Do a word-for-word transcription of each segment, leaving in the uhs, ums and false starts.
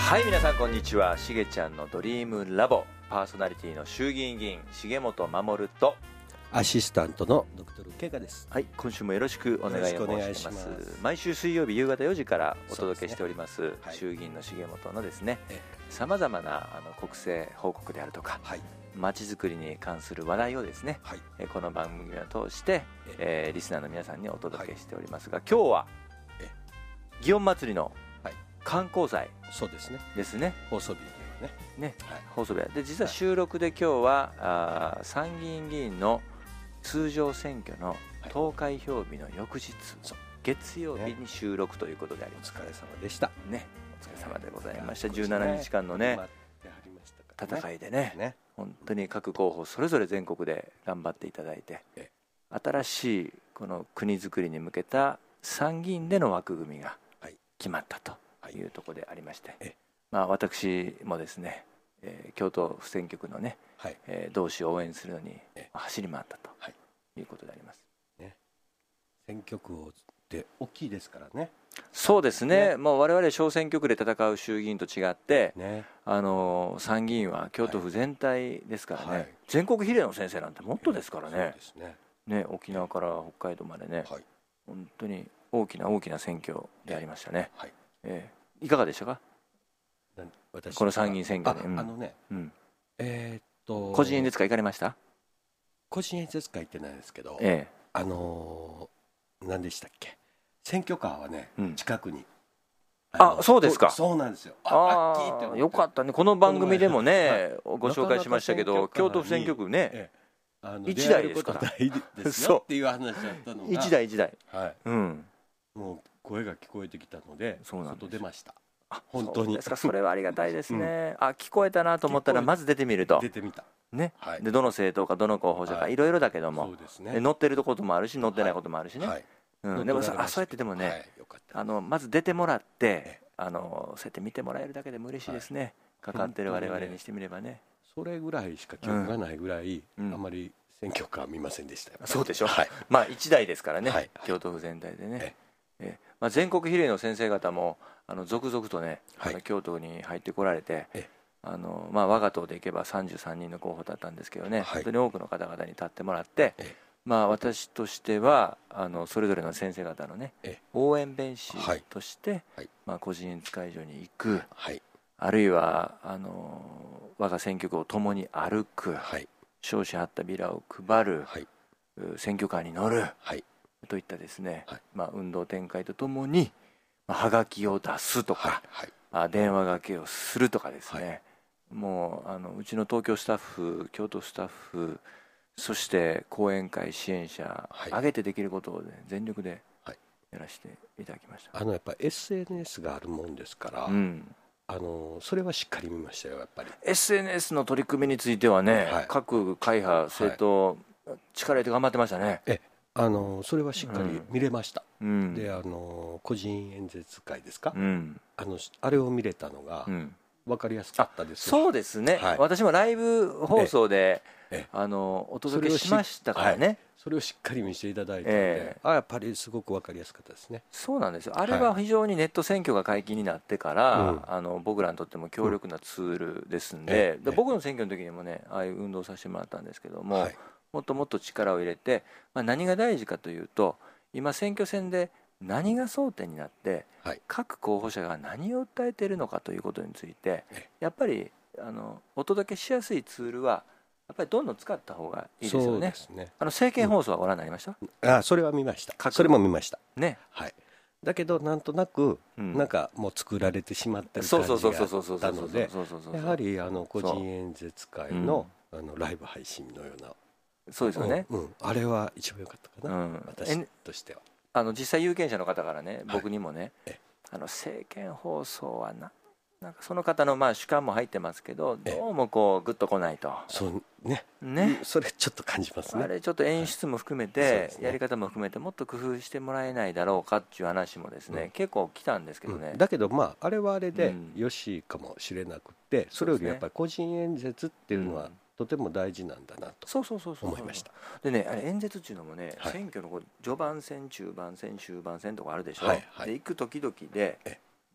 はい、皆さんこんにちは。しげちゃんのドリームラボパーソナリティの衆議院議員重本守とアシスタントのドクトルケイカです。 はい、今週もよろしくお願いを申し上げます。 します毎週水曜日夕方よじからお届けしております、 ねはい、 衆議院の重本のですね、さまざまなあの国政報告であるとか、はい、街づくりに関する話題をですね、はい、えこの番組を通して、えー、リスナーの皆さんにお届けしておりますが、はい、今日は祇園祭の観光祭そうですね。 ですね。 放送日ではね。 ね、はい、放送日で実は収録で今日は、あ参議院議員の通常選挙の投開票日の翌日、はい、月曜日に収録ということであります、 ね、お疲れ様でしたね。 お疲れ様でございました。じゅうななにちかんのね、戦いでね、ね本当に各候補それぞれ全国で頑張っていただいて、新しいこの国づくりに向けた参議院での枠組みが決まったというところでありまして、まあ、私もですね、えー、京都府選挙区のね、はいえー、同志を応援するのに走り回ったということであります、 ね、選挙区って大きいですからね。 そうですね、ねもう我々小選挙区で戦う衆議院と違って、ね、あの参議院は京都府全体ですからね、はい、全国比例の先生なんてもっとですからね、そうですね、ね沖縄から北海道までね、はい、本当に大きな大きな選挙でありましたね、はいえー、いかがでしたかこの参議院選挙で。あ、 あのね、うん、えー、っと個人演説会行かれました？ 個人演説会行ってないですけど、ええ、あのー、何でしたっけ、選挙カーはね、うん、近くにああそうですか。 そうなんですよ。 あああよかったね。この番組でもね、はい、ご紹介しましたけど、京都府選挙区ね、ええ、あのいちだいですから大事ですよっていう話だったのがいちだいいちだい、 はいうん、もう声が聞こえてきたので外出ました。 あ本当にそうですか。それはありがたいですね、うん、あ聞こえたなと思ったらまず出てみると出てみた、 ねはい、でどの政党かどの候補者かいろいろだけども、 そうですね、 乗ってることもあるし乗ってないこともあるしね、はいうん、でもあそうやってでもね、はい、あのまず出てもらってあのそうやって見てもらえるだけでも嬉しいですね、はい、かかってる我々にしてみればね。 それぐらいしか記憶がないぐらい、うん、あんまり選挙カー見ませんでしたよ。 そうでしょ、はい、まあいちだいですからね、はい、京都府全体でね、ええまあ、全国比例の先生方もあの続々とね、はい、京都に入ってこられて、あの、まあ、我が党でいけばさんじゅうさんにんの候補だったんですけどね、はい、本当に多くの方々に立ってもらって、まあ、私としてはあのそれぞれの先生方のね応援弁士として、はいまあ、個人演説会場に行く、はい、あるいはあの我が選挙区を共に歩く、はい、証紙貼ったビラを配る、はい、選挙カーに乗る、はいといったですね、はいまあ、運動展開とともに、まあ、はがきを出すとか、はいはい、あ電話がけをするとかですね、はい、もうあのうちの東京スタッフ京都スタッフそして講演会支援者、はい、挙げてできることを、ね、全力でやらせていただきました。 あのやっぱ エスエヌエス があるもんですから、うん、あのそれはしっかり見ましたよ。やっぱりエスエヌエス の取り組みについてはね、はい、各会派政党、はい、力入れて頑張ってましたね。 えあのそれはしっかり見れました、うん、であの個人演説会ですか、うん、あのあれを見れたのが分かりやすかったです。 そうですね、はい、私もライブ放送であのお届けしましたからね、はい、 それをしっかり見せていただいたので、えー、あやっぱりすごく分かりやすかったですね。 そうなんですよ。あれは非常にネット選挙が解禁になってから、はい、あの僕らにとっても強力なツールですんで、うん、で僕の選挙の時にもねああいう運動させてもらったんですけども、はいもっともっと力を入れて、まあ、何が大事かというと今選挙戦で何が争点になって、はい、各候補者が何を訴えているのかということについてやっぱりあのお届けしやすいツールはやっぱりどんどん使った方がいいですよね。 そうですね。 あの政見放送はご覧になりました？ うん、あそれは見ました。それも見ましたね、 はい、だけどなんとなく、うん、なんかもう作られてしまってる感じがあったのでやはりあの個人演説会の、うん、あのライブ配信のようなそうですよね、 うんうん、あれは一番良かったかな、うん、私としては。 あの実際有権者の方からね、はい、僕にもねあの政見放送は な, なんかその方のまあ主観も入ってますけどどうもこうグッとこないと。 そうね、ね、それちょっと感じますね。 あれちょっと演出も含めて、はいね、やり方も含めてもっと工夫してもらえないだろうかっていう話もですね、うん、結構来たんですけどね、 うん、だけどまああれはあれでよしかもしれなくて、うん、それよりやっぱり個人演説っていうのは、うんとても大事なんだなと思いました。 でね、あれ演説っていうのもね、はい、選挙の序盤戦中盤戦終盤戦とかあるでしょ、はいはい、で行く時々で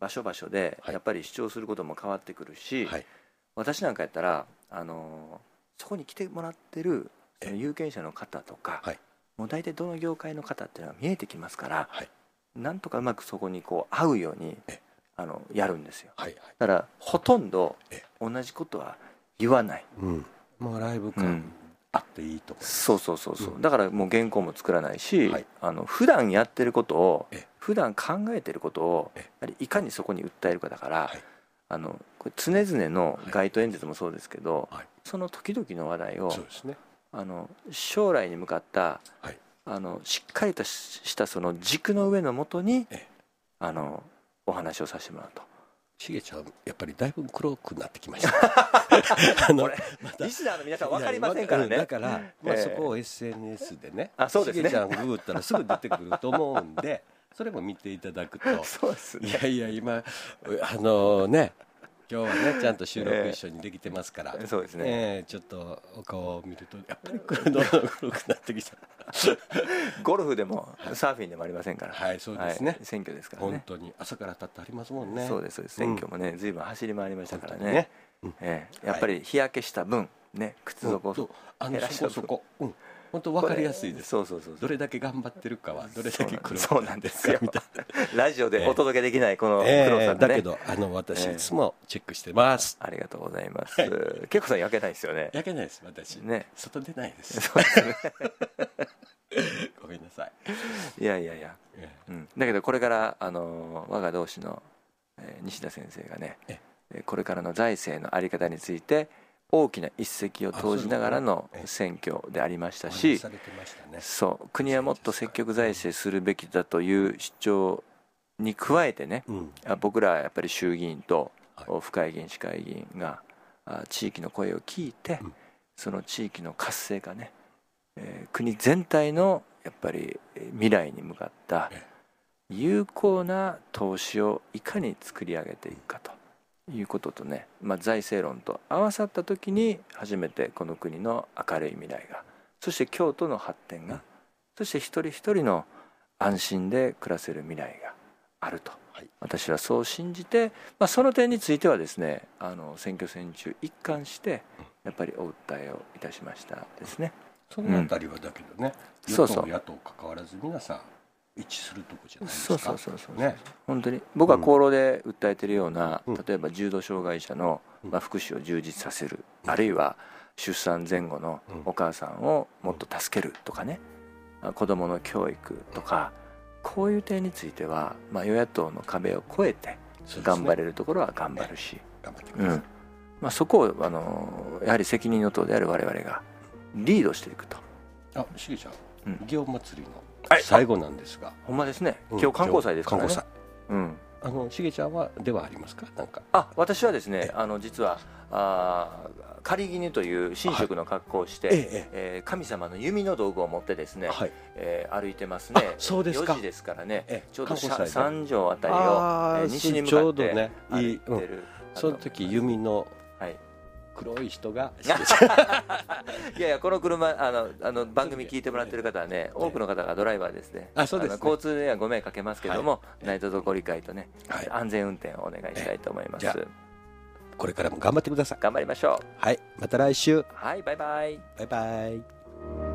場所場所でやっぱり主張することも変わってくるし、はい、私なんかやったらあのそこに来てもらってるその有権者の方とか、はい、もう大体どの業界の方っていうのは見えてきますから、はい、なんとかうまくそこにこう合うようにあのやるんですよ、はいはい、だからほとんど同じことは言わない、 うん、まあライブ感、うんあっていいと思います。 そうそうそうそう、うん、だからもう原稿も作らないし、はい、あの普段やってることを普段考えてることをやはりいかにそこに訴えるかだから、はい、あのこれ常々の街頭演説もそうですけど、はい、その時々の話題を、そうですね、あの将来に向かった、はい、あのしっかりとしたその軸の上のもとにあのお話をさせてもらうと。 しげちゃんやっぱりだいぶ黒くなってきましたあのまたリスナーの皆さん分かりませんからね。 だから、まあ、そこを エスエヌエス でね、 あ、そうですね、 しげちゃんググったらすぐ出てくると思うんでそれも見ていただくとそうですね、 いやいや今あのね今日はねちゃんと収録一緒にできてますから、 えー、そうですね、 えー、ちょっとお顔を見るとやっぱり黒どんどん黒くなってきたゴルフでもサーフィンでもありませんから、 はい、そうですね、はい、 選挙ですからね、 本当に朝から立ってありますもんね。 そうですそうです、選挙もね、うん、ずいぶん走り回りましたからね、うん、えー、やっぱり日焼けした分ね、靴底を減らした分、そこそこ、うん、本当分かりやすいです。そうそうそうそう、どれだけ頑張ってるかはどれだけ黒そうなんですよみたいなラジオでお届けできないこの黒さがね、えー、 だけどあの私いつもチェックしてます、 えー、ありがとうございます、はい、結構さん焼けないですよね。 焼けないです私ね、外出ないですそうですねごめんなさい。 いやいやいや、うん、だけどこれからあの我が同志の、えー、西田先生がね、これからの財政の在り方について大きな一石を投じながらの選挙でありましたし、そう国はもっと積極財政するべきだという主張に加えてね、うん、僕らはやっぱり衆議院と府会議員市会議員が地域の声を聞いて、うん、その地域の活性化ね、えー、国全体のやっぱり未来に向かった有効な投資をいかに作り上げていくかということとね、まあ、財政論と合わさった時に初めてこの国の明るい未来が、そして京都の発展が、そして一人一人の安心で暮らせる未来があると、はい、私はそう信じて、まあ、その点についてはですね、あの選挙戦中一貫してやっぱりお訴えをいたしましたですね。 そのあたりはだけどね、うん、与党野党関わらず皆さん一致するとこじゃないですか。 そうそうそうそう、ね、本当に僕は厚労で訴えているような、うん、例えば重度障害者の、まあ、福祉を充実させる、うん、あるいは出産前後のお母さんをもっと助けるとかね、うん、子どもの教育とか、こういう点については、まあ、与野党の壁を越えて頑張れるところは頑張るし、 頑張ってください、うんまあ、そこをあのやはり責任の党である我々がリードしていくと。 あ、しげちゃん、うん、祇園祭りの最後なんですが、 ほんまですね、今日観光祭ですからね、観光祭、うん、 あのしげちゃんはではありますか、なんか。 あ、私はですね、あの実はあ狩衣という神職の格好をして、はい、ええー、神様の弓の道具を持ってですね、はい、えー、歩いてますね。 そうですか、 よじですからね、ええ、ちょうど三条あたりを、えー、西に向かって歩いてる、ね、 うん、その時弓の、はい、黒い人がいやいや、この車あのあの番組聞いてもらってる方はね、多くの方がドライバーですね。 あ、そうですね、 交通ではご迷惑かけますけども、何卒ご理解とね、はい、安全運転をお願いしたいと思います。 これからも頑張ってください。 頑張りましょう。 はい、また来週。 はい、バイバイ。 バイバイ。